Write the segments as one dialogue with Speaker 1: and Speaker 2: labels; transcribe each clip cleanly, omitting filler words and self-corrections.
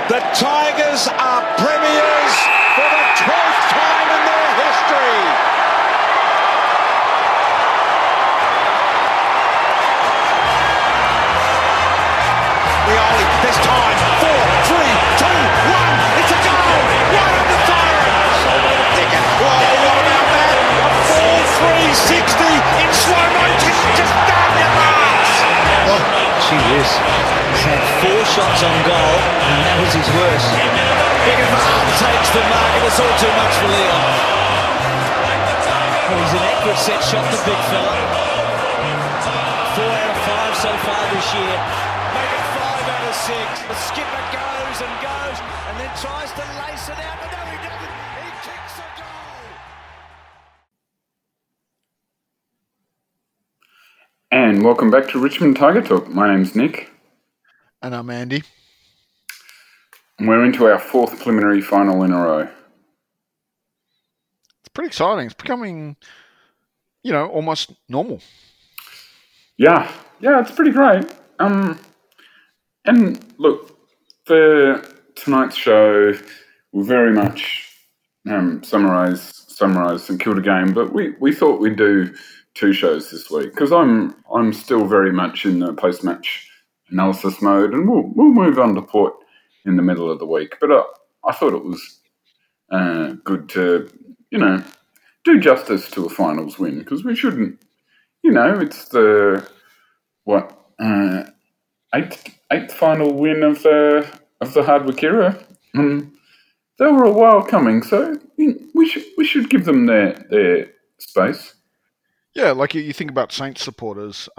Speaker 1: The Tigers are premiers for the 12th time in their history. Rioli, this time, 4, 3, 2, 1, it's a goal, right on the siren. Solo to Pickett, whoa, what about that? A full 360 in slow motion, just down your marks.
Speaker 2: Oh, gee whiz. He's had 4 shots on goal, and that was his worst.
Speaker 3: Pickett takes the mark, and it's all too much for Leon.
Speaker 2: Well, he's an accurate set shot, the big fella. 4 out of 5 so far this year.
Speaker 3: Make it 5 out of 6. The skipper goes and then tries to lace it out, but no, he doesn't. He kicks a goal.
Speaker 4: And welcome back to Richmond Tiger Talk. My name's Nick.
Speaker 5: And I'm Andy.
Speaker 4: And we're into our 4th preliminary final in a row.
Speaker 5: It's pretty exciting. It's becoming, almost normal.
Speaker 4: Yeah, it's pretty great. And look, for tonight's show, we'll very much summarise St Kilda game, but we thought we'd do 2 shows this week because I'm still very much in the post-match analysis mode, and we'll move on to Port in the middle of the week. But I thought it was good to do justice to a finals win because we shouldn't. It's the eighth final win of the Hardwick era. They were a while coming, so we should give them their space.
Speaker 5: Yeah, like you think about Saints supporters,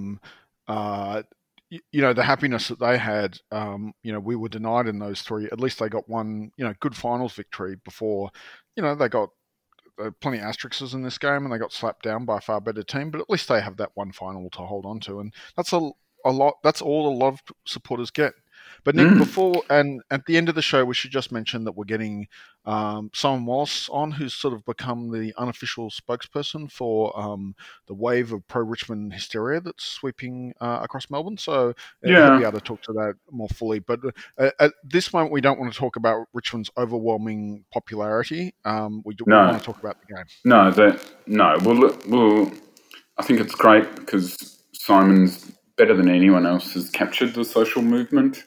Speaker 5: the happiness that they had, we were denied in those 3. At least they got one, good finals victory before, they got plenty of asterisks in this game and they got slapped down by a far better team, but at least they have that one final to hold on to. And that's a lot. That's all a lot of supporters get. But Nick, before and at the end of the show, we should just mention that we're getting Simon Wallace on, who's sort of become the unofficial spokesperson for the wave of pro-Richmond hysteria that's sweeping across Melbourne. So he'll be able to talk to that more fully. But at this moment, we don't want to talk about Richmond's overwhelming popularity. We want to talk about the game.
Speaker 4: Well, I think it's great because Simon's better than anyone else has captured the social movement.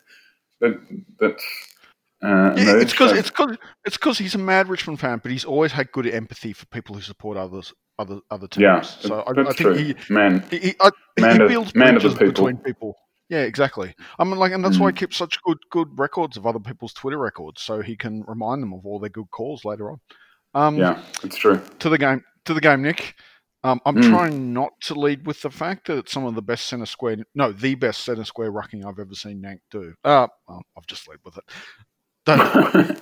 Speaker 5: It's because he's a mad Richmond fan, but he's always had good empathy for people who support other teams.
Speaker 4: Yeah,
Speaker 5: so
Speaker 4: that's
Speaker 5: I think
Speaker 4: true.
Speaker 5: he builds
Speaker 4: man of
Speaker 5: bridges
Speaker 4: the people.
Speaker 5: between people. Yeah, exactly. And that's why he keeps such good records of other people's Twitter records, so he can remind them of all their good calls later on.
Speaker 4: Yeah, it's true.
Speaker 5: To the game, Nick. I'm trying not to lead with the fact that it's the best centre square rucking I've ever seen Nank do. I've just led with it. Don't.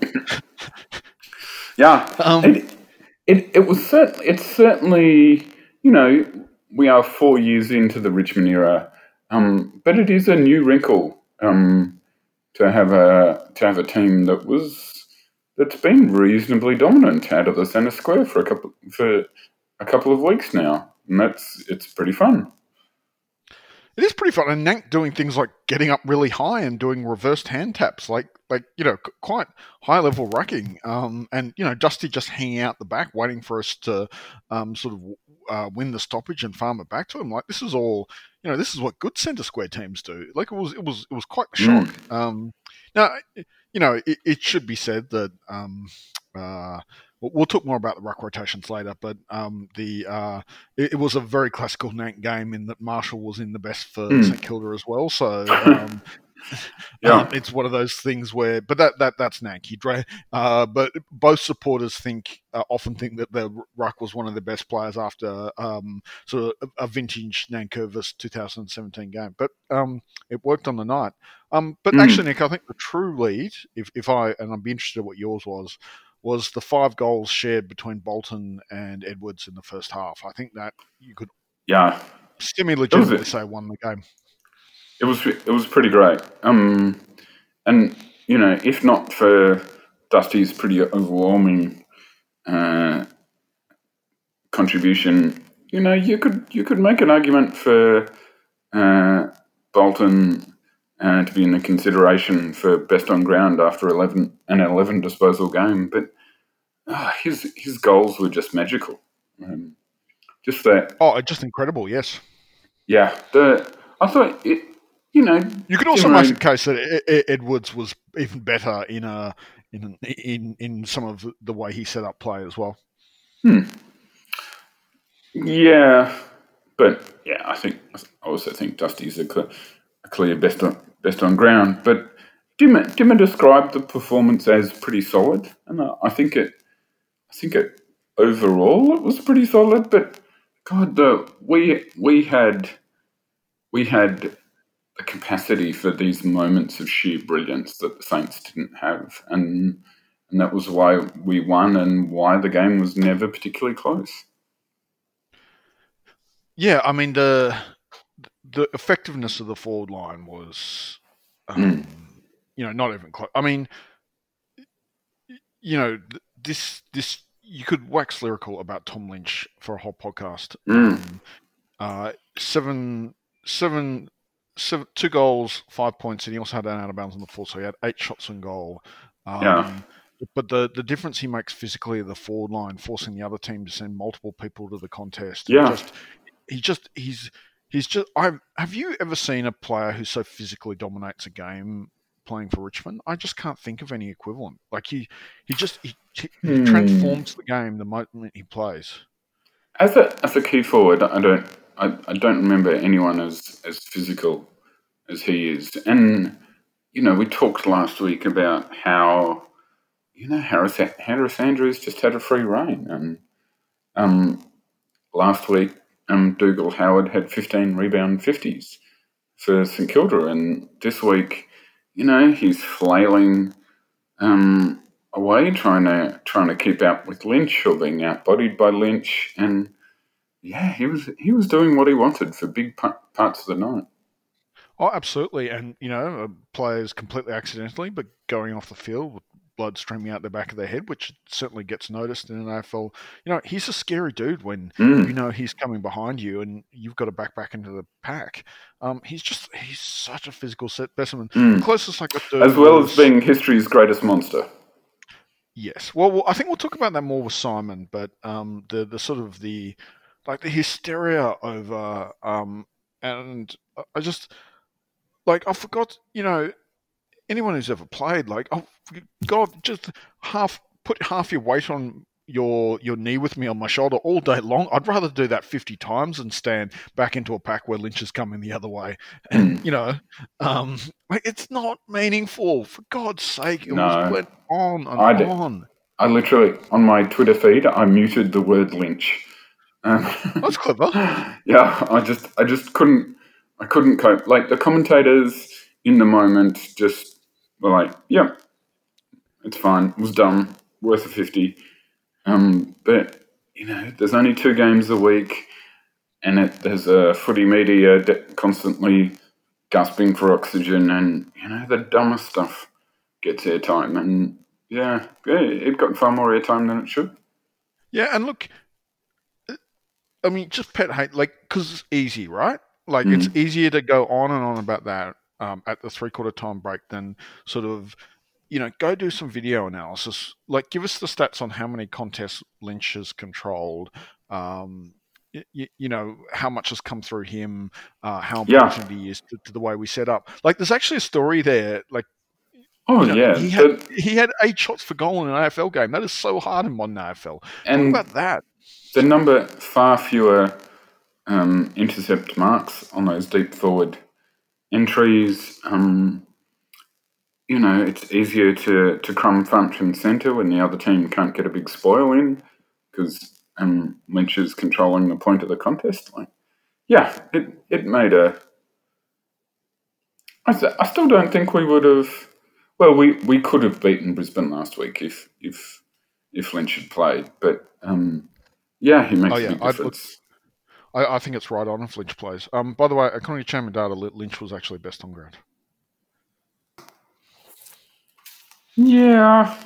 Speaker 4: Yeah. It's certainly, we are 4 years into the Richmond era, but it is a new wrinkle to have a team that's been reasonably dominant out of the centre square for a couple of weeks now, and it's pretty fun.
Speaker 5: It is pretty fun, and Nank doing things like getting up really high and doing reversed hand taps, like quite high level rucking, and Dusty just hanging out the back, waiting for us to win the stoppage and farm it back to him. Like this is all, this is what good centre square teams do. Like it was quite the shock. Now, it should be said that. We'll talk more about the ruck rotations later, but it was a very classical Nank game in that Marshall was in the best for St Kilda as well. So it's one of those things where, but that's Nank. But both supporters often think that the ruck was one of the best players after sort of a vintage Nankervis 2017 game. But it worked on the night. But actually, Nick, I think the true lead, and I'd be interested in what yours was the 5 goals shared between Bolton and Edwards in the first half. I think that you could semi-legitimately say won the game.
Speaker 4: It was pretty great. And if not for Dusty's pretty overwhelming contribution, you could make an argument for Bolton to be in the consideration for best on ground after an 11 disposal game. But his goals were just magical. Just that.
Speaker 5: Oh, just incredible. Yes.
Speaker 4: Yeah. I thought it.
Speaker 5: You could also make the case that Edwards was even better in some of the way he set up play as well.
Speaker 4: Yeah, but yeah, I also think Dusty's a clear best on ground. But Dimmer described the performance as pretty solid, and I think it overall it was pretty solid. But God, we had the capacity for these moments of sheer brilliance that the Saints didn't have, and that was why we won and why the game was never particularly close.
Speaker 5: Yeah, I mean the effectiveness of the forward line was, not even close. I mean, this you could wax lyrical about Tom Lynch for a whole podcast. 2 goals, 5 points, and he also had an out of bounds on the full, so he had 8 shots on goal. But the difference he makes physically of the forward line, forcing the other team to send multiple people to the contest.
Speaker 4: Yeah.
Speaker 5: Have you ever seen a player who so physically dominates a game playing for Richmond? I just can't think of any equivalent. Like he transforms the game the moment he plays.
Speaker 4: As a key forward, I don't remember anyone as physical as he is. And we talked last week about how Harris Andrews just had a free rein, and last week Dougal Howard had 15 rebound 50s for St Kilda, and this week, he's flailing away, trying to keep up with Lynch or being outbodied by Lynch, and yeah, he was doing what he wanted for big parts of the night.
Speaker 5: Oh, absolutely, and players completely accidentally, but going off the field with blood streaming out the back of their head, which certainly gets noticed in an AFL. He's a scary dude when he's coming behind you and you've got to back into the pack. He's such a physical specimen. The closest I got to
Speaker 4: as well as being history's greatest monster.
Speaker 5: Yes. Well, I think we'll talk about that more with Simon, but the sort of the hysteria over and I just I forgot, anyone who's ever played, oh God, just put half your weight on your knee with me on my shoulder all day long. I'd rather do that 50 times and stand back into a pack where Lynch is coming the other way. And it's not meaningful. For God's sake, it went on and on.
Speaker 4: I literally, on my Twitter feed, I muted the word Lynch.
Speaker 5: That's clever.
Speaker 4: Yeah, I just couldn't cope. The commentators in the moment just were like, "Yeah, it's fine. It was dumb. Worth a 50." But there's only 2 games a week, and there's a footy media constantly gasping for oxygen, and the dumbest stuff gets airtime, and yeah, it got far more airtime than it should.
Speaker 5: Yeah, and look, I mean, just pet hate, because it's easy, right? It's easier to go on and on about that at the 3/4 time break than sort of, go do some video analysis. Give us the stats on how many contests Lynch has controlled, how much has come through him, how important he is to the way we set up. There's actually a story there, he had 8 shots for goal in an AFL game. That is so hard in modern AFL.
Speaker 4: And
Speaker 5: talk about that.
Speaker 4: The number, far fewer intercept marks on those deep forward entries. It's easier to crumb front and centre when the other team can't get a big spoil in because Lynch is controlling the point of the contest. It made a... I still don't think we would have... Well, we could have beaten Brisbane last week if Lynch had played, but he makes a big difference.
Speaker 5: I think it's right on if Lynch plays. By the way, according to Champion data, Lynch was actually best on ground.
Speaker 4: Yeah.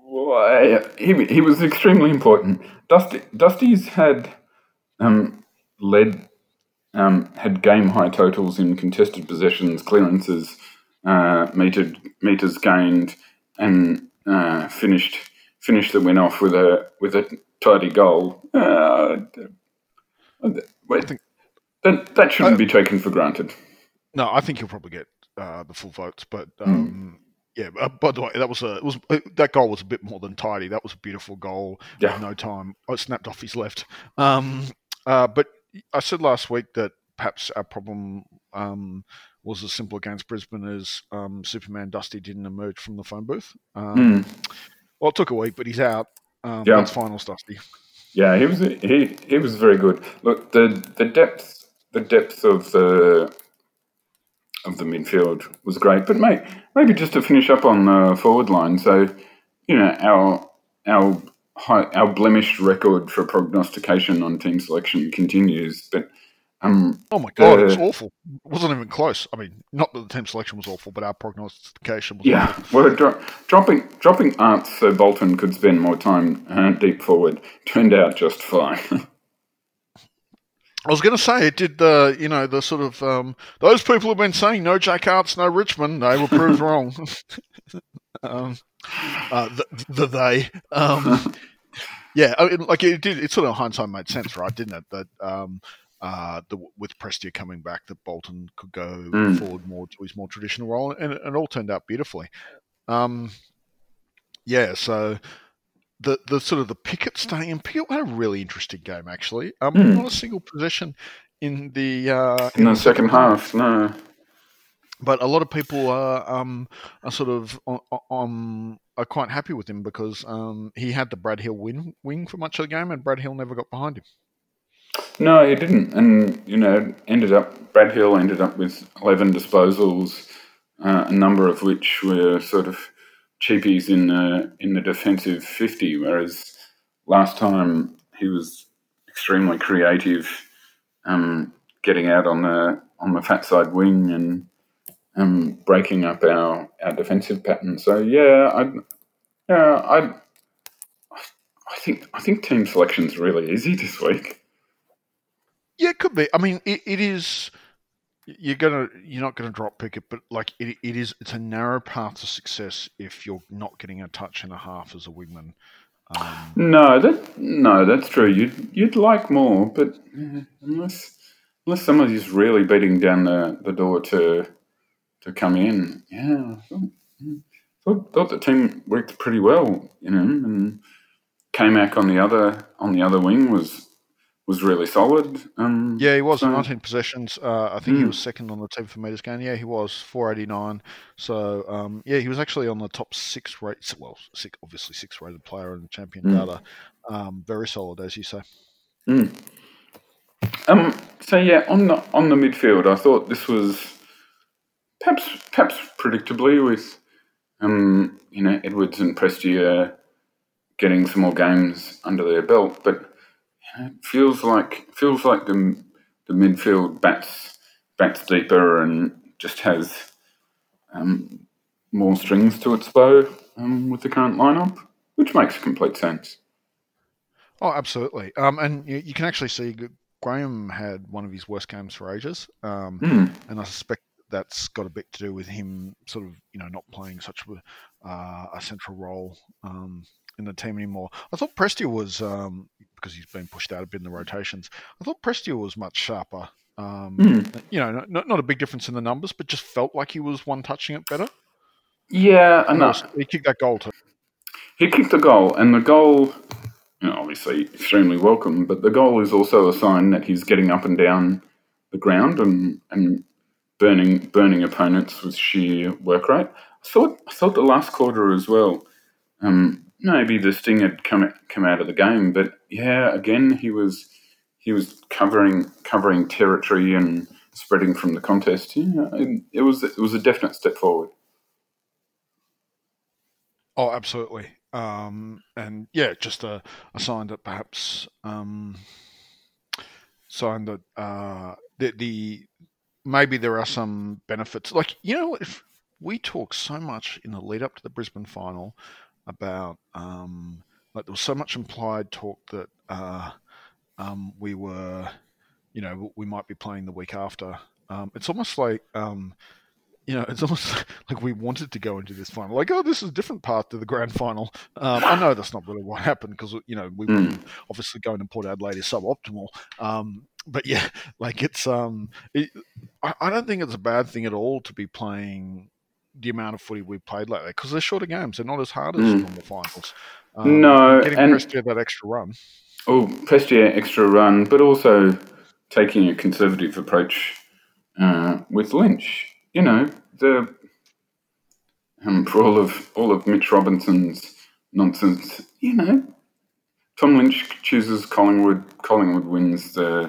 Speaker 4: Well, he was extremely important. Dusty's had had game high totals in contested possessions, clearances, meters gained, and finished the win off with a tidy goal. That shouldn't be taken for granted.
Speaker 5: No, I think he'll probably get the full votes, but yeah. By the way, that goal was a bit more than tidy. That was a beautiful goal.
Speaker 4: Yeah.
Speaker 5: With no time. It snapped off his left. But I said last week that perhaps our problem was as simple against Brisbane as Superman Dusty didn't emerge from the phone booth. Well, it took a week, but he's out. That's finals, Dusty.
Speaker 4: Yeah, he was very good. Look, the depth of the midfield was great, but maybe just to finish up on the forward line. So, our blemished record for prognostication on team selection continues, but
Speaker 5: oh my God, it was awful. It wasn't even close. I mean, not that the team selection was awful, but our prognostication was awful.
Speaker 4: We're dropping Arts so Bolton could spend more time deep forward turned out just fine.
Speaker 5: I was going to say it did the sort of those people who've been saying no Jack Arts, no Richmond, they were proved wrong. Yeah, I mean, like it did. It sort of hindsight made sense, right? Didn't it? That with Prestia coming back, that Bolton could go forward more to his more traditional role, and it all turned out beautifully. Yeah, so. The sort of the Pickett staying in. Pickett had a really interesting game, actually. Not a single possession in the
Speaker 4: second half. No,
Speaker 5: but a lot of people are sort of are quite happy with him because he had the Brad Hill wing for much of the game, and Brad Hill never got behind him.
Speaker 4: No, he didn't, and Brad Hill ended up with 11 disposals, a number of which were sort of cheapies in the defensive 50, whereas last time he was extremely creative, getting out on the fat side wing and breaking up our defensive pattern. So I think team selection's really easy this week.
Speaker 5: Yeah, it could be. I mean, it is. You're not gonna drop Pickett, but like it's a narrow path to success if you're not getting a touch and a half as a wingman.
Speaker 4: No, that's true. You'd like more, but unless somebody's really beating down the door to come in, thought the team worked pretty well, and K-Mac on the other wing was really solid.
Speaker 5: Yeah, he was 19 possessions. I think he was second on the team for meters gained. Yeah, he was 489. So he was actually on the top six rates. Well, obviously sixth rated player in the champion data. Very solid, as you say.
Speaker 4: So yeah, on the midfield, I thought this was perhaps predictably with Edwards and Prestia getting some more games under their belt, but it feels like the midfield bats deeper and just has more strings to its bow with the current lineup, which makes complete sense.
Speaker 5: Oh, absolutely. And you can actually see Graham had one of his worst games for ages, and I suspect that's got a bit to do with him sort of not playing such a central role in the team anymore. I thought Prestia was, because he's been pushed out a bit in the rotations, I thought Prestia was much sharper. Not a big difference in the numbers, but just felt like he was one touching it better.
Speaker 4: Yeah, and
Speaker 5: he kicked that goal too.
Speaker 4: He kicked the goal, and the goal, obviously extremely welcome, but the goal is also a sign that he's getting up and down the ground and burning opponents with sheer work rate. I thought the last quarter as well. Maybe the sting had come out of the game, but yeah, again he was covering territory and spreading from the contest. Yeah, it was a definite step forward.
Speaker 5: Oh, absolutely. And yeah, just a sign that perhaps maybe there are some benefits. Like, if we talk so much in the lead up to the Brisbane final about like there was so much implied talk that we were we might be playing the week after. It's almost like it's almost like we wanted to go into this final. Like, oh, this is a different path to the grand final. I know that's not really what happened because, we obviously going to Port Adelaide is suboptimal. But yeah, like I don't think it's a bad thing at all to be playing the amount of footy we've played lately because they're shorter games. They're not as hard as normal finals.
Speaker 4: No,
Speaker 5: getting Prestia that extra run.
Speaker 4: Oh, Prestia extra run, but also taking a conservative approach with Lynch. For all of Mitch Robinson's nonsense, Tom Lynch chooses Collingwood. Collingwood wins the.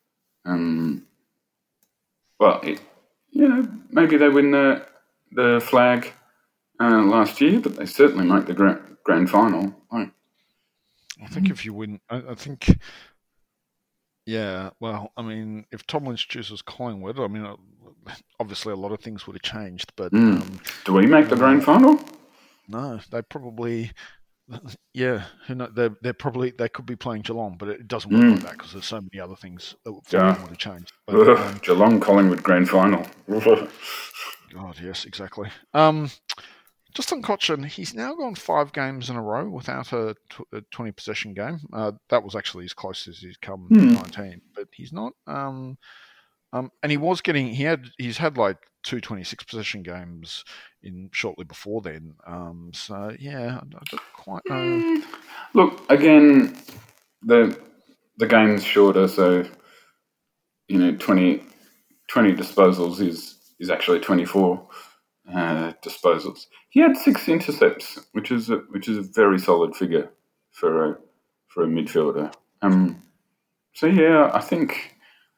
Speaker 4: Maybe they win the flag last year, but they certainly make the grand final.
Speaker 5: I think if you win, I think. Yeah, well, I mean, if Tom Lynch chooses Collingwood, I mean, obviously a lot of things would have changed, but...
Speaker 4: Do we make the grand final?
Speaker 5: No, they probably... Yeah, who knows? They could be playing Geelong, but it doesn't work like that because there's so many other things that would have changed. But,
Speaker 4: Geelong Collingwood grand final.
Speaker 5: God, yes, exactly. Justin Cotchin, he's now gone 5 games in a row without a 20 possession game. That was actually as close as he's come to 19, but he's not. And he was getting. He's had like 2 26 possession games in shortly before then. So yeah, I don't quite know.
Speaker 4: Look, again, the game's shorter, so 20 disposals is actually 24. Disposals. He had 6 intercepts, which is a very solid figure for a midfielder. So yeah, I think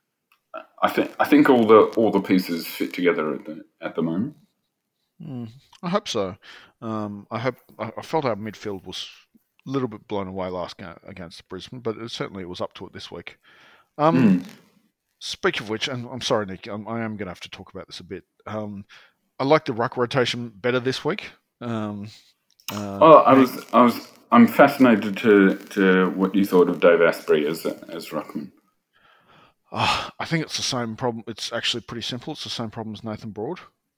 Speaker 4: all the pieces fit together at the moment.
Speaker 5: I hope so. I felt our midfield was a little bit blown away last game against Brisbane, but it was up to it this week. Speak of which, and I'm sorry, Nick, I am going to have to talk about this a bit. I like the ruck rotation better this week. I'm
Speaker 4: fascinated to what you thought of Dave Asprey as ruckman.
Speaker 5: I think it's the same problem. It's actually pretty simple. It's the same problem as Nathan Broad.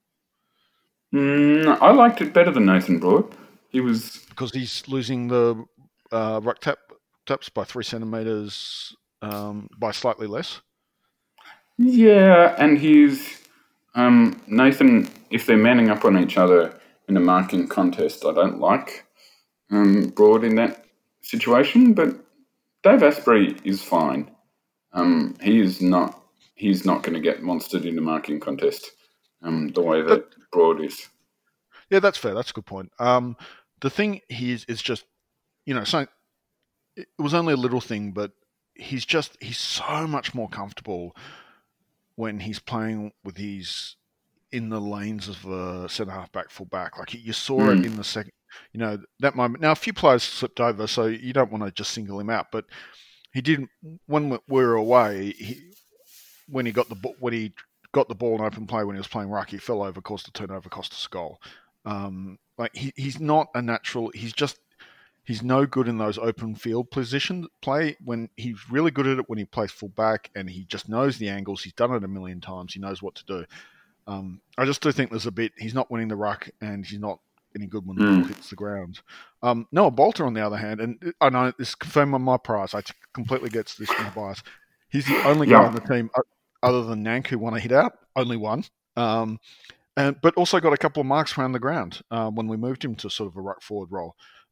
Speaker 4: I liked it better than Nathan Broad.
Speaker 5: Because he's losing the ruck taps by 3 centimetres by slightly less.
Speaker 4: Yeah, and he's Nathan. If they're manning up on each other in a marking contest, I don't like Broad in that situation. But Dave Asprey is fine. He's not going to get monstered in a marking contest the way that Broad is.
Speaker 5: Yeah, that's fair. That's a good point. The thing is just, so it was only a little thing, but he's so much more comfortable when he's playing with in the lanes of the centre half back, full back. Like you saw it in the second, that moment. Now a few players slipped over, so you don't want to just single him out, but he didn't. When we were away, when he got the ball in open play when he was playing ruck, he fell over, caused a turnover, cost us a goal. He's not a natural. He's no good in those open field position play. When he's really good at it when he plays full back, and he just knows the angles. He's done it a million times. He knows what to do. I just do think there's a bit. He's not winning the ruck, and he's not any good when the ball hits the ground. Noah Bolter, on the other hand, and I know this is confirmed on my prize. I completely get this from the bias. He's the only guy on the team other than Nank who won a hit out. Only one. But also got a couple of marks around the ground when we moved him to sort of a ruck forward role.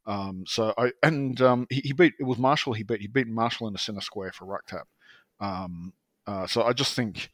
Speaker 5: He beat. It was Marshall. He beat Marshall in the centre square for ruck tap. So I just think,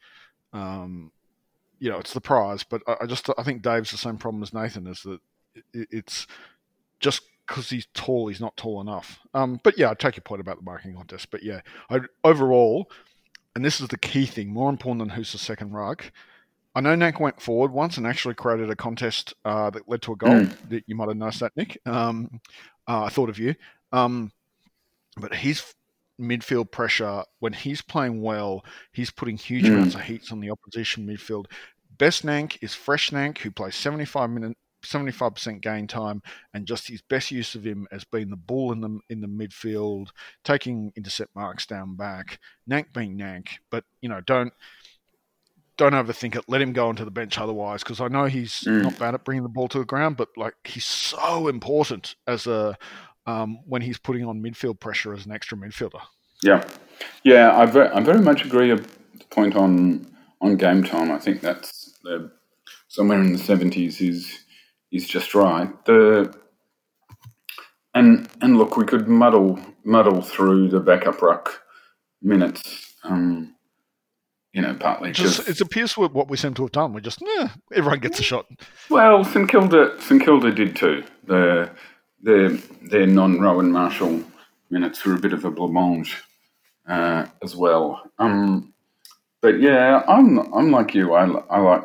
Speaker 5: it's the prize. But I think Dave's the same problem as Nathan, is that it's just because he's tall, he's not tall enough. But yeah, I take your point about the marking contest. But yeah, overall, and this is the key thing, more important than who's the second ruck. I know Nank went forward once and actually created a contest that led to a goal. That you might have noticed that, Nick. I thought of you. But his midfield pressure, when he's playing well, he's putting huge amounts of heats on the opposition midfield. Best Nank is fresh Nank, who plays 75 75% gain time, and just his best use of him has been the ball in the midfield, taking intercept marks down back, Nank being Nank. But don't overthink it. Let him go onto the bench otherwise, because I know he's not bad at bringing the ball to the ground, but like he's so important as when he's putting on midfield pressure as an extra midfielder.
Speaker 4: Yeah. I very much agree. The point on game time, I think that's somewhere in the 70s is just right. And look, we could muddle through the backup ruck minutes. Partly
Speaker 5: it appears what we seem to have done. We just everyone gets a shot.
Speaker 4: Well, St Kilda did too. Their non-Rowan Marshall minutes were a bit of a blancmange as well. But yeah, I'm like you. I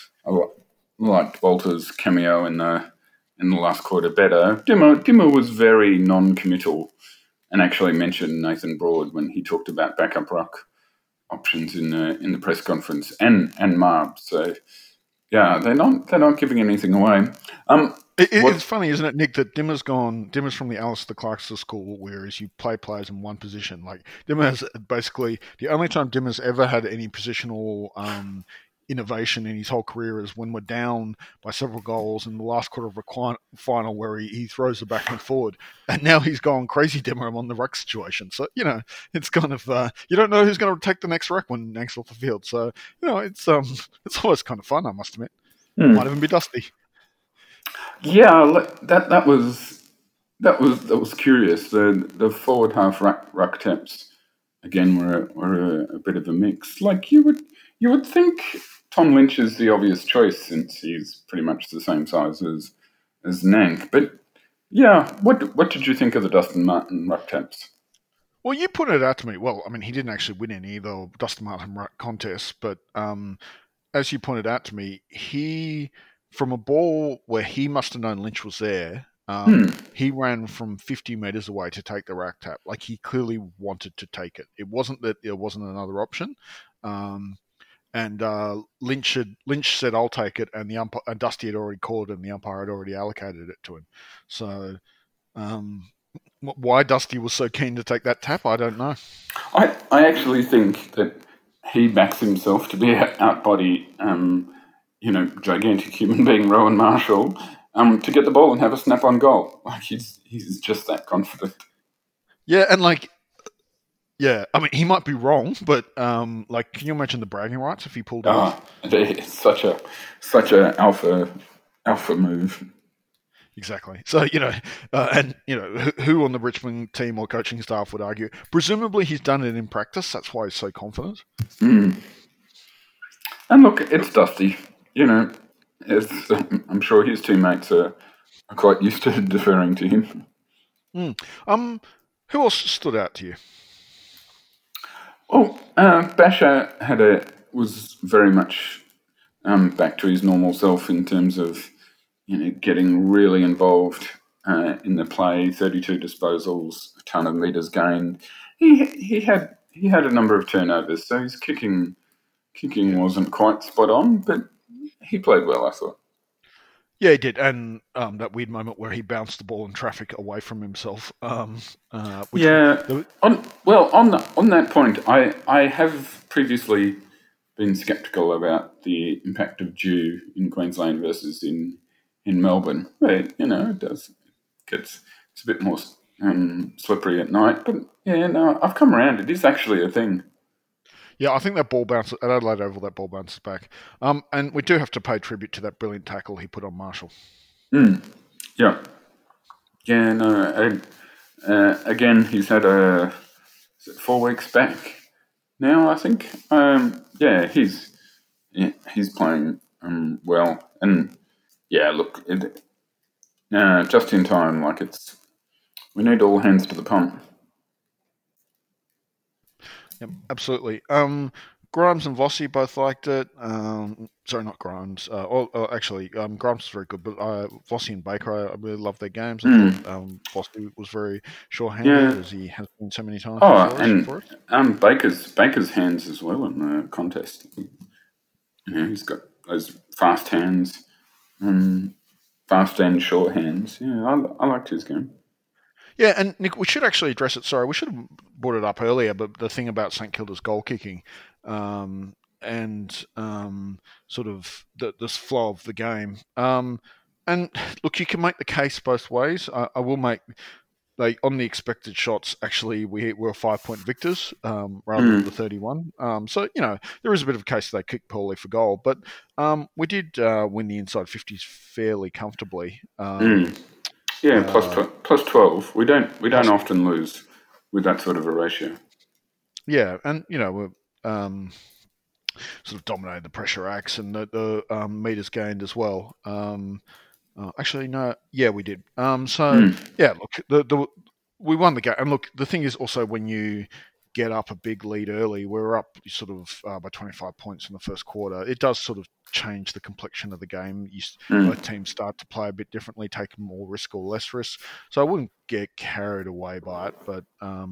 Speaker 4: liked Walter's cameo in the last quarter better. Dimmer was very non-committal and actually mentioned Nathan Broad when he talked about backup ruck options in the press conference and Marb. So yeah, they're not giving anything away.
Speaker 5: It's funny, isn't it, Nick, that Dimmer's from the Alistair Clarkson school, whereas you play players in one position. Like Dimmer's basically the only time Dimmer's ever had any positional innovation in his whole career is when we're down by several goals in the last quarter of a final where he throws the back and forward, and now he's gone crazy Dimmer on the ruck situation. So it's kind of you don't know who's going to take the next ruck when Nank's off the field. So it's always kind of fun, I must admit. Might even be Dusty.
Speaker 4: Yeah, that was curious. The forward half ruck attempts again were a bit of a mix. Like you would think Tom Lynch is the obvious choice since he's pretty much the same size as Nank. But yeah, what did you think of the Dustin Martin ruck attempts?
Speaker 5: Well, you put it out to me. Well, I mean, he didn't actually win any of the Dustin Martin ruck contests, but as you pointed out to me, he, from a ball where he must have known Lynch was there, he ran from 50 metres away to take the rack tap. Like, he clearly wanted to take it. It wasn't that there wasn't another option. And Lynch said, "I'll take it," and the umpire, Dusty had already called, and the umpire had already allocated it to him. So, why Dusty was so keen to take that tap, I don't know.
Speaker 4: I actually think that he backs himself to be outbody, gigantic human being Rowan Marshall, to get the ball and have a snap-on goal. Like he's just that confident.
Speaker 5: Yeah, and yeah, I mean, he might be wrong, but can you imagine the bragging rights if he pulled off?
Speaker 4: It's such a alpha move.
Speaker 5: Exactly. So who on the Richmond team or coaching staff would argue? Presumably, he's done it in practice. That's why he's so confident.
Speaker 4: And look, it's Dusty. I'm sure his teammates are quite used to deferring to him.
Speaker 5: Who else stood out to you?
Speaker 4: Well, Basher was very much back to his normal self in terms of getting really involved in the play. 32 disposals, a ton of meters gained. He had a number of turnovers, so his kicking wasn't quite spot on, but he played well, I thought.
Speaker 5: Yeah, he did, and that weird moment where he bounced the ball in traffic away from himself. On
Speaker 4: that point, I have previously been sceptical about the impact of dew in Queensland versus in Melbourne, where it's a bit more slippery at night. But I've come around. It is actually a thing.
Speaker 5: Yeah, I think that ball bounces at Adelaide Oval. That ball bounces back, and we do have to pay tribute to that brilliant tackle he put on Marshall.
Speaker 4: Yeah. No. Again, he's had 4 weeks back now, I think. He's playing well, and look, just in time. We need all hands to the pump.
Speaker 5: Yep, absolutely. Grimes and Vossi both liked it. Sorry, not Grimes. Grimes was very good, but Vossi and Baker, I really loved their games. I thought Vossi was very sure-handed, as he has been so many times.
Speaker 4: And Baker's hands as well in the contest. He's got those fast hands. fast and short hands. Yeah, I liked his game.
Speaker 5: Yeah, and Nick, we should actually address it. Sorry, we should have brought it up earlier, but the thing about St Kilda's goal kicking and sort of this flow of the game. And look, you can make the case both ways. I will make, like, on the expected shots, actually, we were 5-point victors rather than the 31. So, there is a bit of a case they kicked poorly for goal, but we did win the inside 50s fairly comfortably.
Speaker 4: Yeah, plus 12. We don't often lose with that sort of a ratio.
Speaker 5: Yeah, and we're sort of dominated the pressure acts and the meters gained as well. Actually, no, yeah, we did. Yeah, look, we won the game, and look, the thing is also when you get up a big lead early, we're up sort of by 25 points in the first quarter. It does sort of change the complexion of the game. Both teams start to play a bit differently, take more risk or less risk. So I wouldn't get carried away by it, but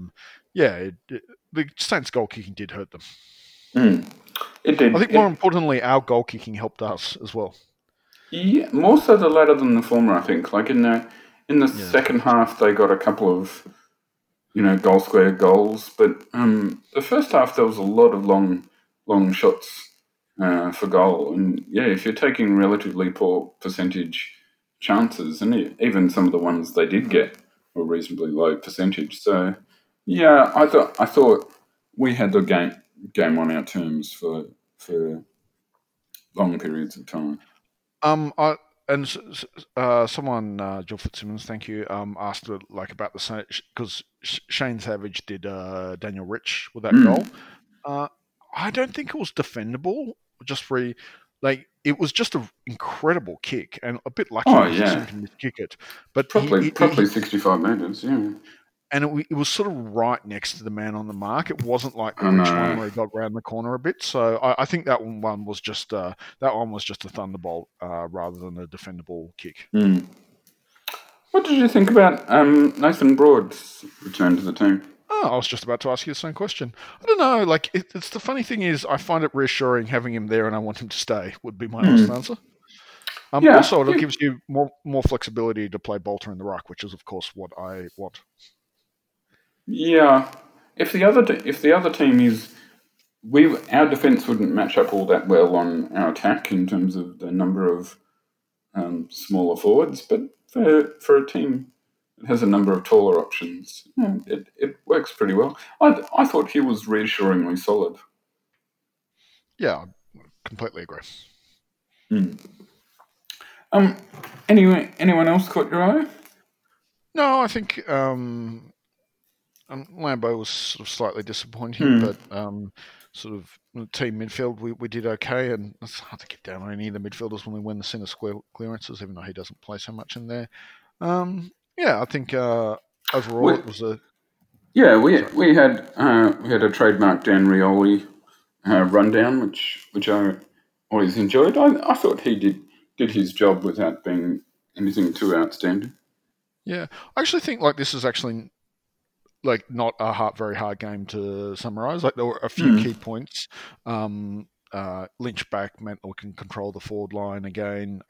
Speaker 5: the Saints' goal kicking did hurt them.
Speaker 4: It did.
Speaker 5: I think more importantly, our goal kicking helped us as well.
Speaker 4: Yeah, more so the latter than the former, I think. Like in the second half, they got a couple of goal square goals, but the first half there was a lot of long shots for goal, and if you're taking relatively poor percentage chances, and even some of the ones they did get were reasonably low percentage. So I thought we had the game on our terms for long periods of time.
Speaker 5: Someone, Jill Fitzsimmons, thank you, asked about the same, because Shane Savage did Daniel Rich with that goal. I don't think it was defendable. It was just an incredible kick and a bit lucky to kick it. But
Speaker 4: probably 65 metres, yeah.
Speaker 5: And it was sort of right next to the man on the mark. It wasn't like the Rich one where he got round the corner a bit. So I think that one was just a thunderbolt rather than a defendable kick.
Speaker 4: What did you think about Nathan Broad's return to the team?
Speaker 5: Oh, I was just about to ask you the same question. I don't know. It's the funny thing is, I find it reassuring having him there, and I want him to stay. Would be my honest answer. Also, it gives you more flexibility to play Bolter in the ruck, which is of course what I want.
Speaker 4: Yeah, if the other team is, our defence wouldn't match up all that well on our attack in terms of the number of smaller forwards, but for a team that has a number of taller options, it works pretty well. I thought he was reassuringly solid.
Speaker 5: Yeah, I completely agree.
Speaker 4: Anyone else caught your eye?
Speaker 5: No, I think Lambo was sort of slightly disappointing, but sort of team midfield, we did okay, and it's hard to get down on any of the midfielders when we win the centre square clearances, even though he doesn't play so much in there. I think overall it was a... Yeah,
Speaker 4: we had a trademark Dan Rioli rundown, which I always enjoyed. I thought he did his job without being anything too outstanding.
Speaker 5: Yeah, I actually think this is actually not a very hard game to summarise. There were a few key points. Lynch back meant we can control the forward line again.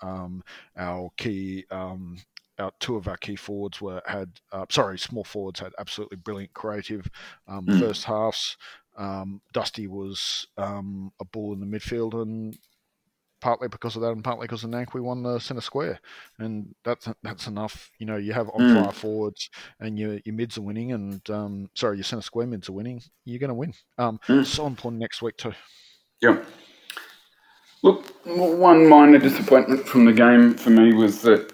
Speaker 5: Two of our key forwards small forwards had absolutely brilliant creative first halves. Dusty was a bull in the midfield, and partly because of that and partly because of Nank, we won the centre square, and that's enough. You have on-fire forwards, and your mids are winning, and your centre square mids are winning. You're going to win. So important next week too.
Speaker 4: Yeah. Look, one minor disappointment from the game for me was that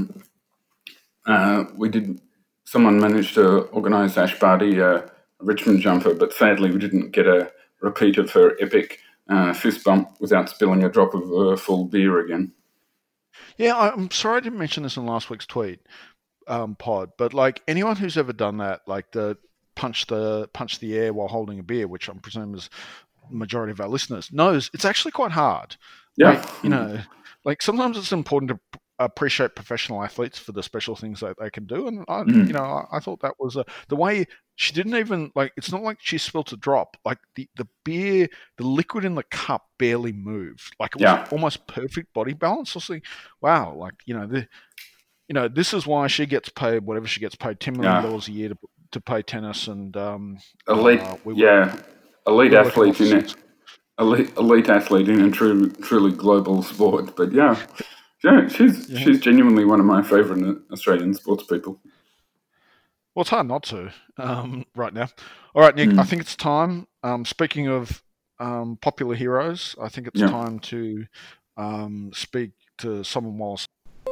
Speaker 4: someone managed to organise Ash Barty a Richmond jumper, but sadly we didn't get a repeat of her epic fist bump without spilling a drop of full beer again.
Speaker 5: Yeah, I'm sorry I didn't mention this in last week's tweet pod, but anyone who's ever done that, the punch the air while holding a beer, which I'm presuming is the majority of our listeners, knows it's actually quite hard.
Speaker 4: Yeah.
Speaker 5: Sometimes it's important to appreciate professional athletes for the special things that they can do, and I thought that was the way she didn't even it's not like she spilt a drop. Like the beer, the liquid in the cup barely moved. Like it was almost perfect body balance. I was like, wow, this is why she gets paid whatever she gets paid, $10 million a year to play tennis and
Speaker 4: elite athlete in it. Elite athlete in a truly global sport. But she's genuinely one of my favourite Australian sports people.
Speaker 5: Well, it's hard not to right now. All right, Nick, I think it's time. Speaking of popular heroes, I think it's time to speak to Simon Wallace.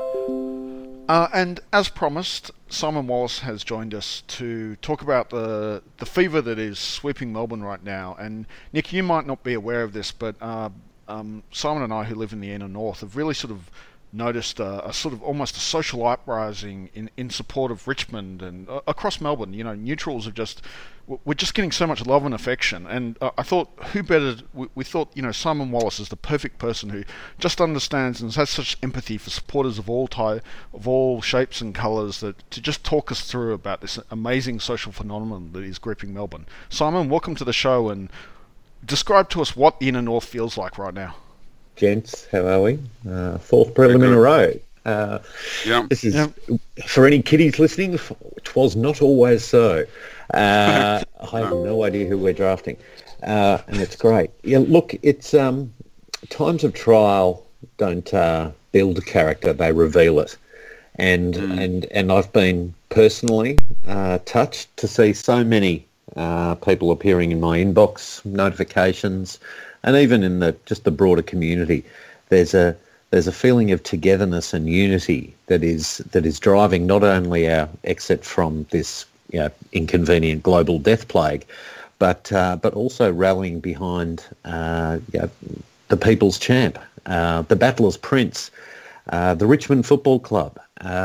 Speaker 5: And as promised, Simon Wallace has joined us to talk about the fever that is sweeping Melbourne right now. And Nick, you might not be aware of this, but Simon and I, who live in the inner north, have really sort of noticed a sort of almost a social uprising in support of Richmond and across Melbourne. Neutrals we're just getting so much love and affection. And I thought, who better? We thought, Simon Wallace is the perfect person who just understands and has such empathy for supporters of all shapes and colours to just talk us through about this amazing social phenomenon that is gripping Melbourne. Simon, welcome to the show, and describe to us what the inner north feels like right now.
Speaker 6: Gents, how are we? Fourth prelim in a row. This is for any kiddies listening. Twas not always so. I have no idea who we're drafting, and it's great. Yeah, look, it's times of trial don't build character; they reveal it. And I've been personally touched to see so many people appearing in my inbox notifications. And even in the broader community, there's a feeling of togetherness and unity that is driving not only our exit from this inconvenient global death plague, but also rallying behind the people's champ, the Battler's Prince, the Richmond Football Club.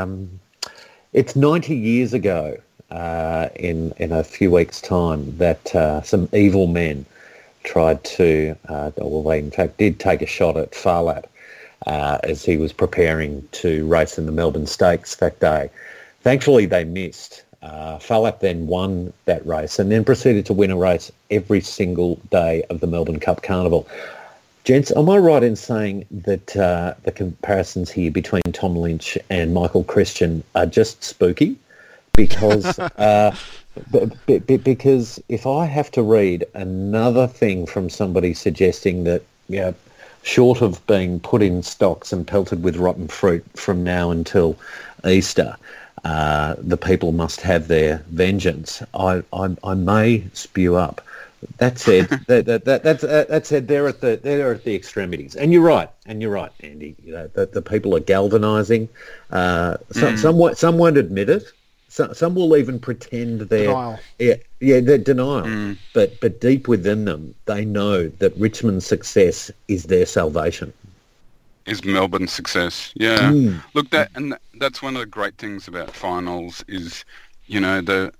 Speaker 6: It's 90 years ago in a few weeks' time that some evil men tried to, they in fact did take a shot at Phar Lap as he was preparing to race in the Melbourne Stakes that day. Thankfully, they missed. Phar Lap then won that race and then proceeded to win a race every single day of the Melbourne Cup Carnival. Gents, am I right in saying that the comparisons here between Tom Lynch and Michael Christian are just spooky? Because because if I have to read another thing from somebody suggesting that, short of being put in stocks and pelted with rotten fruit from now until Easter, the people must have their vengeance, I may spew up. That said, that said, they're at the extremities, and you're right, Andy. The people are galvanising. Some won't admit it. Some will even pretend they're denial. But deep within them, they know that Richmond's success is their salvation.
Speaker 4: Is Melbourne's success? Yeah. Look, that's one of the great things about finals is, the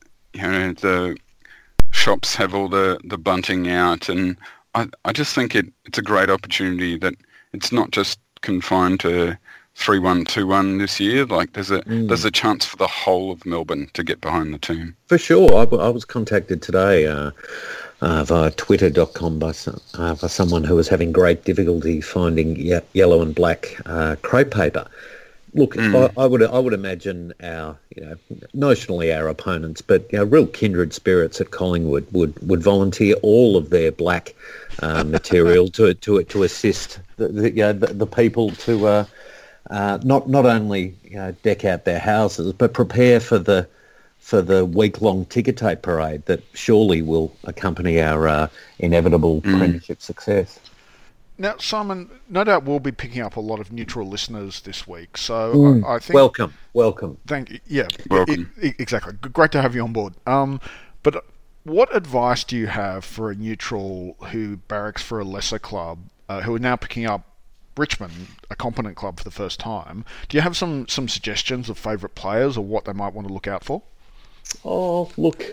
Speaker 4: shops have all the bunting out, and I just think it's a great opportunity that it's not just confined to 3-1, 2-1 this year. Like there's a chance for the whole of Melbourne to get behind the team.
Speaker 6: For sure. I was contacted today via twitter.com by someone who was having great difficulty finding yellow and black crepe paper. Look, I would imagine our, notionally our opponents, but real kindred spirits at Collingwood would volunteer all of their black material to assist the people to not only deck out their houses, but prepare for the week-long ticker tape parade that surely will accompany our inevitable premiership success.
Speaker 5: Now, Simon, no doubt we'll be picking up a lot of neutral listeners this week, so I think... Welcome. Thank you. Yeah,
Speaker 4: welcome.
Speaker 5: Exactly. Great to have you on board. But what advice do you have for a neutral who barracks for a lesser club, who are now picking up Richmond, a competent club, for the first time? Do you have some suggestions of favourite players or what they might want to look out for?
Speaker 6: Oh, look,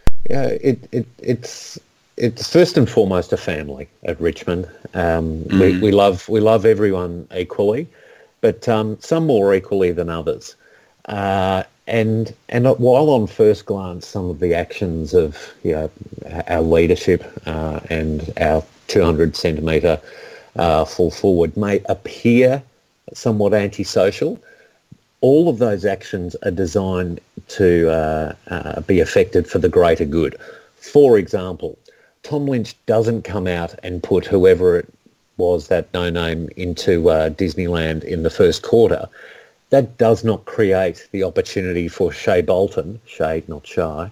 Speaker 6: it's first and foremost a family at Richmond. We love everyone equally, but some more equally than others. And while on first glance, some of the actions of our leadership and our 200 centimetre full forward may appear somewhat antisocial, all of those actions are designed to be effected for the greater good. For example, Tom Lynch doesn't come out and put whoever it was, that no-name, into Disneyland in the first quarter. That does not create the opportunity for Shea Bolton, Shade not Shy,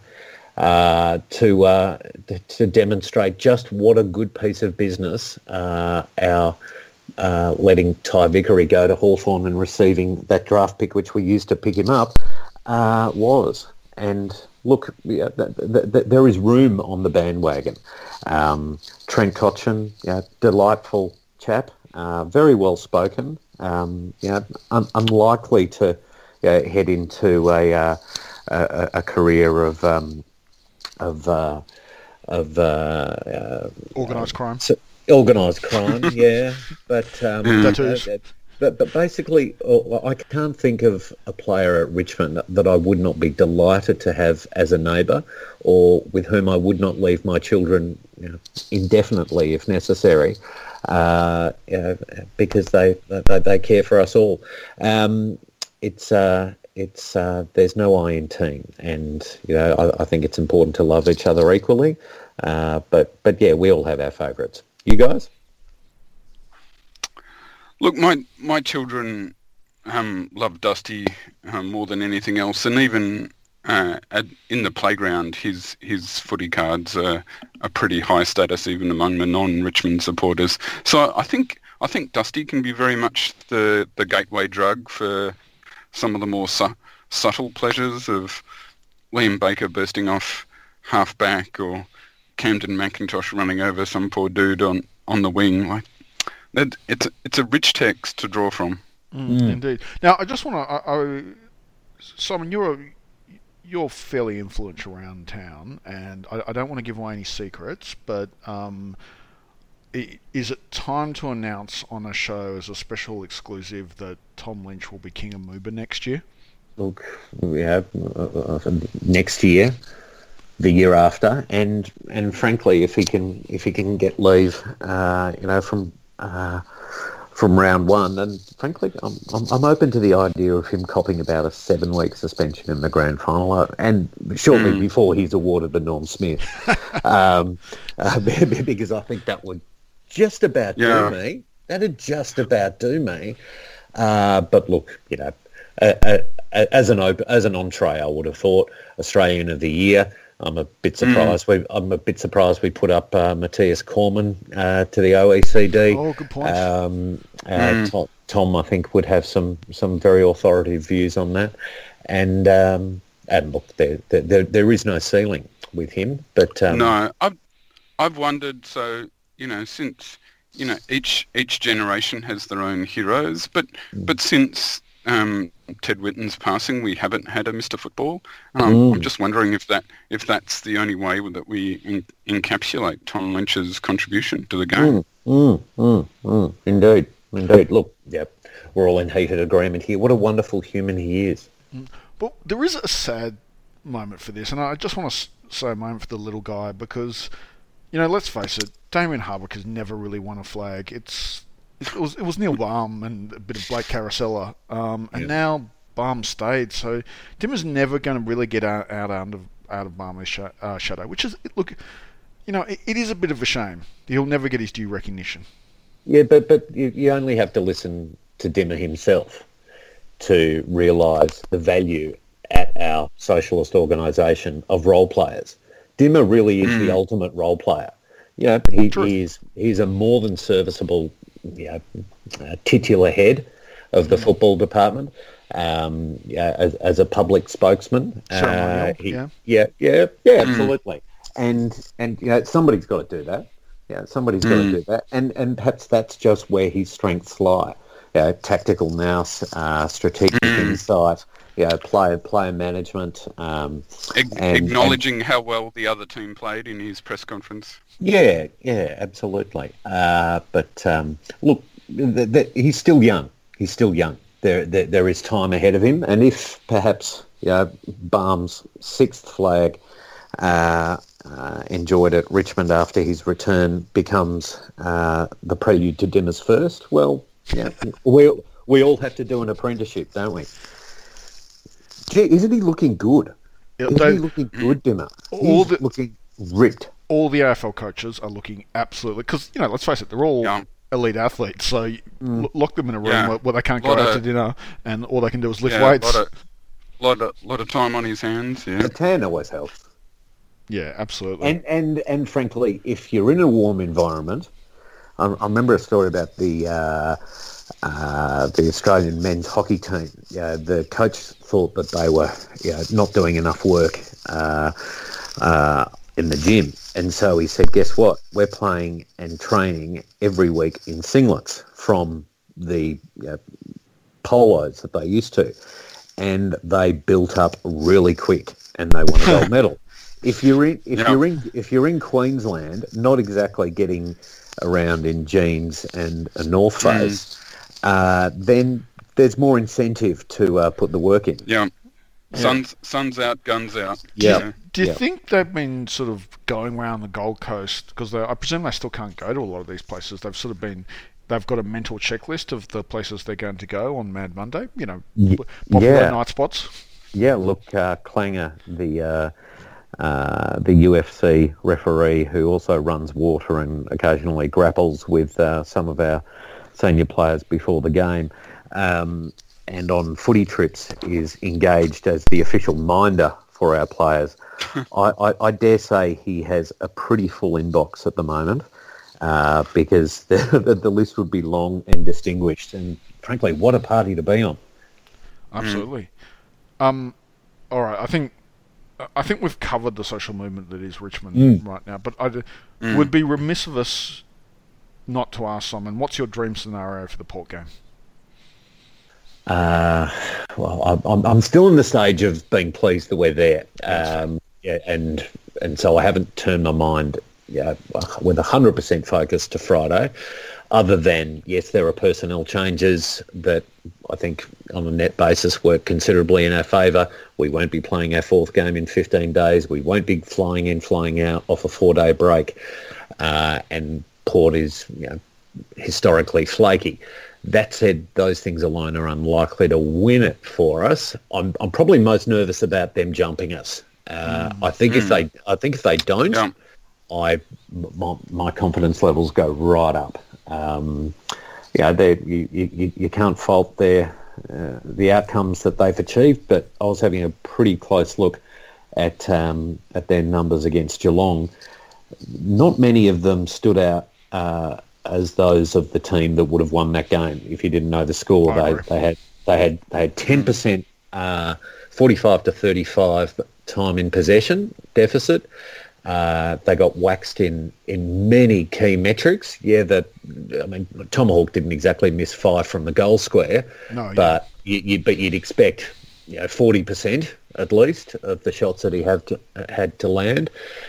Speaker 6: to demonstrate just what a good piece of business our letting Ty Vickery go to Hawthorn and receiving that draft pick, which we used to pick him up, was. And look, there is room on the bandwagon. Trent Cotchin, delightful chap, very well spoken. Unlikely to head into a career of
Speaker 5: organised crime.
Speaker 6: Organised crime, yeah, but basically, I can't think of a player at Richmond that I would not be delighted to have as a neighbour, or with whom I would not leave my children indefinitely if necessary, because they care for us all. It's there's no I in team, and I think it's important to love each other equally. But yeah, we all have our favourites. You guys?
Speaker 4: Look, my children love Dusty more than anything else, and even in the playground, his footy cards are pretty high status even among the non-Richmond supporters. So I think Dusty can be very much the gateway drug for some of the more subtle pleasures of Liam Baker bursting off half-back, or Camden McIntosh running over some poor dude on the wing. Like that, it's a rich text to draw from.
Speaker 5: Indeed. Now, I just want to, Simon, you're fairly influential around town, and I don't want to give away any secrets, but is it time to announce on a show as a special exclusive that Tom Lynch will be King of Mooba next year?
Speaker 6: Look, we have next year, the year after, and frankly, if he can get leave, from round one, then frankly, I'm open to the idea of him copping about a 7-week suspension in the grand final, and shortly before he's awarded the Norm Smith, because I think that would just about do me. That'd just about do me. But look, as an entree, I would have thought Australian of the Year. I'm a bit surprised. We put up Matthias Cormann to the OECD.
Speaker 5: Oh, good point.
Speaker 6: Tom, I think, would have some very authoritative views on that. And look, there is no ceiling with him. But
Speaker 4: no, I've wondered. So since each generation has their own heroes, but since Ted Whitten's passing, we haven't had a Mr. Football. I'm just wondering if that's the only way that we encapsulate Tom Lynch's contribution to the game. Indeed.
Speaker 6: Look, we're all in heated agreement here. What a wonderful human he is.
Speaker 5: But there is a sad moment for this, and I just want to say a moment for the little guy, because, let's face it, Damien Hardwick has never really won a flag. It was Neil Baum and a bit of Blake Carosella, and now Baum stayed. So Dimmer's never going to really get out of Baum's shadow, which is, look, it is a bit of a shame. He'll never get his due recognition.
Speaker 6: Yeah, but you only have to listen to Dimmer himself to realise the value at our socialist organisation of role players. Dimmer really is the ultimate role player. He's a more than serviceable titular head of the football department, as a public spokesman. Absolutely. And somebody's got to do that. Somebody's got to do that. And perhaps that's just where his strengths lie. Tactical nous, strategic insight, player management,
Speaker 4: acknowledging how well the other team played in his press conference.
Speaker 6: Yeah, absolutely. But look, he's still young. there is time ahead of him, and if perhaps Barnes' sixth flag enjoyed at Richmond after his return becomes the prelude to Dimmer's first, well, we all have to do an apprenticeship, don't we? Gee, isn't he looking good? Isn't he looking good, Dimmer? He's looking ripped.
Speaker 5: All the AFL coaches are looking absolutely... Because, let's face it, they're all elite athletes, so lock them in a room where they can't go out to dinner and all they can do is lift weights.
Speaker 4: Lot of time on his hands, yeah.
Speaker 6: The tan always helps.
Speaker 5: Yeah, absolutely.
Speaker 6: And frankly, if you're in a warm environment... I remember a story about the Australian men's hockey team. The coach thought that they were not doing enough work in the gym. And so he said, guess what? We're playing and training every week in singlets from the polos that they used to. And they built up really quick and they won a gold medal. If you're in Queensland, not exactly getting around in jeans and a North Face, then there's more incentive to put the work in.
Speaker 4: Yeah. Sun's out, guns out.
Speaker 6: Yeah.
Speaker 5: Do you think they've been sort of going around the Gold Coast, because I presume they still can't go to a lot of these places, they've got a mental checklist of the places they're going to go on Mad Monday, popular night spots? Yeah,
Speaker 6: look, Klanger, the UFC referee who also runs water and occasionally grapples with some of our senior players before the game, and on footy trips is engaged as the official minder for our players. I dare say he has a pretty full inbox at the moment because the list would be long and distinguished, and frankly, what a party to be on.
Speaker 5: Absolutely. All right, I think we've covered the social movement that is Richmond right now, but I would be remiss of us not to ask Simon, what's your dream scenario for the Port game?
Speaker 6: Well, I'm still in the stage of being pleased that we're there, and so I haven't turned my mind with 100% focus to Friday. Other than, yes, there are personnel changes that I think on a net basis work considerably in our favour. We won't be playing our fourth game in 15 days. We won't be flying in, flying out off a 4-day break. And Port is historically flaky. That said, those things alone are unlikely to win it for us. I'm probably most nervous about them jumping us. I think if they don't, my confidence levels go right up. You can't fault the outcomes that they've achieved, but I was having a pretty close look at their numbers against Geelong. Not many of them stood out as those of the team that would have won that game. If you didn't know the score, they had 10%, 45 to 35 time in possession deficit. They got waxed in many key metrics. Tomahawk didn't exactly miss 5 from the goal square, but you'd expect 40% at least of the shots that he had to land.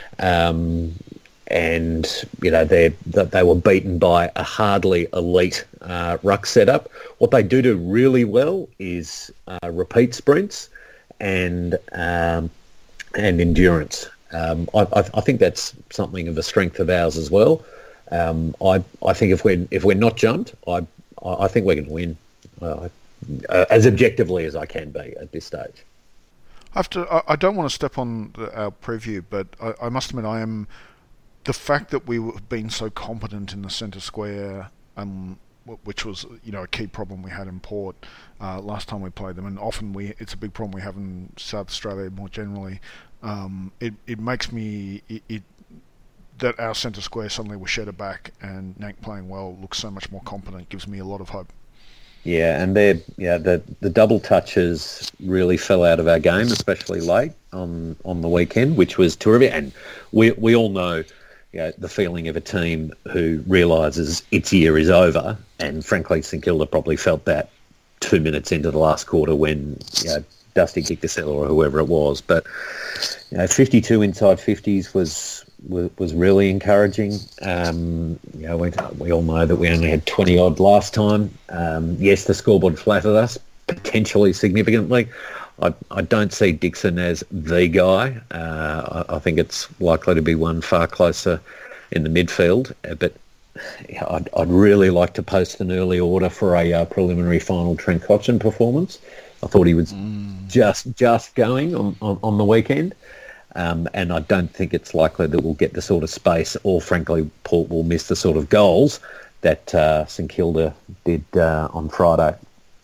Speaker 6: And they were beaten by a hardly elite ruck setup. What they do really well is repeat sprints and endurance. I think that's something of a strength of ours as well. I think if we're not jumped, I think we're going to win as objectively as I can be at this stage.
Speaker 5: I don't want to step on our preview, but I must admit the fact that we've been so competent in the centre square, which was a key problem we had in Port last time we played them, and often it's a big problem we have in South Australia more generally. It makes me that our centre square suddenly was Shedder back and Nank playing well looks so much more competent, gives me a lot of hope.
Speaker 6: Yeah, and the double touches really fell out of our game, especially late on the weekend, which was terrific. And we all know the feeling of a team who realises its year is over, and frankly, St Kilda probably felt that 2 minutes into the last quarter when Dusty Kickassella or whoever it was. But 52 inside 50s was really encouraging. We all know that we only had 20 odd last time. Yes, the scoreboard flattered us potentially significantly. I don't see Dixon as the guy. I think it's likely to be one far closer in the midfield. But I'd really like to post an early order for a preliminary final Trent Cotchin performance. I thought he was just going on the weekend. And I don't think it's likely that we'll get the sort of space, or frankly, Port will miss the sort of goals that St Kilda did on Friday.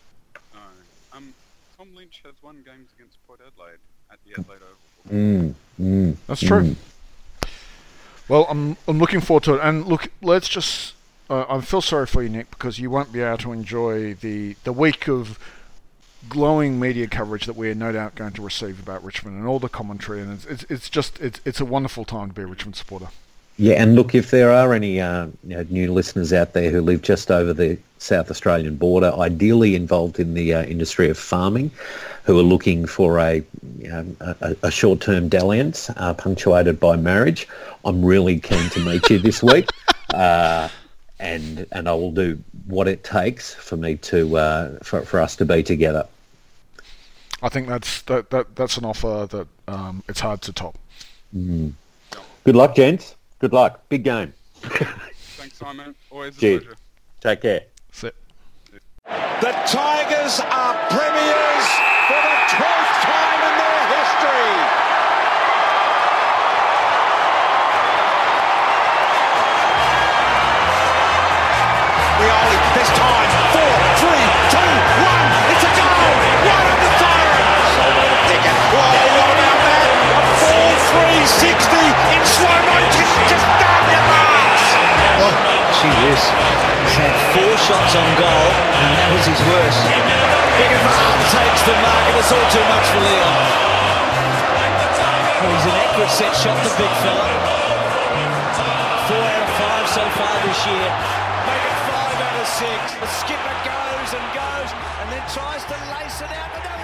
Speaker 4: Tom Lynch has won games against Port Adelaide at the Adelaide Oval.
Speaker 5: That's true. Well, I'm looking forward to it. And look, let's just... I feel sorry for you, Nick, because you won't be able to enjoy the week of glowing media coverage that we are no doubt going to receive about Richmond and all the commentary, and it's a wonderful time to be a Richmond supporter.
Speaker 6: Yeah, and look, if there are any new listeners out there who live just over the South Australian border, ideally involved in the industry of farming, who are looking for a short-term dalliance punctuated by marriage, I'm really keen to meet you this week, and I will do what it takes for me to for us to be together.
Speaker 5: I think that's an offer that it's hard to top.
Speaker 6: Good luck, gents. Good luck. Big game.
Speaker 4: Thanks, Simon. Always a pleasure.
Speaker 6: Take care.
Speaker 5: Sit.
Speaker 1: The Tigers are premiers for the 12th time in their history. Rioli, this time, 4, 3, 2, 1, it's a goal! Right on the firing! Solo to Pickett. Whoa, what about that? A full 360 in slow motion, just down your marks!
Speaker 2: Oh, gee whiz. He's had 4 shots on goal, and that was his worst. Biggin takes the mark, and it's all too much for Leon. Well, he's an accurate set shot, the big fella. 4 out of 5 so far this year.
Speaker 3: Make it 5 out of 6. The skipper goes and then tries to lace it out.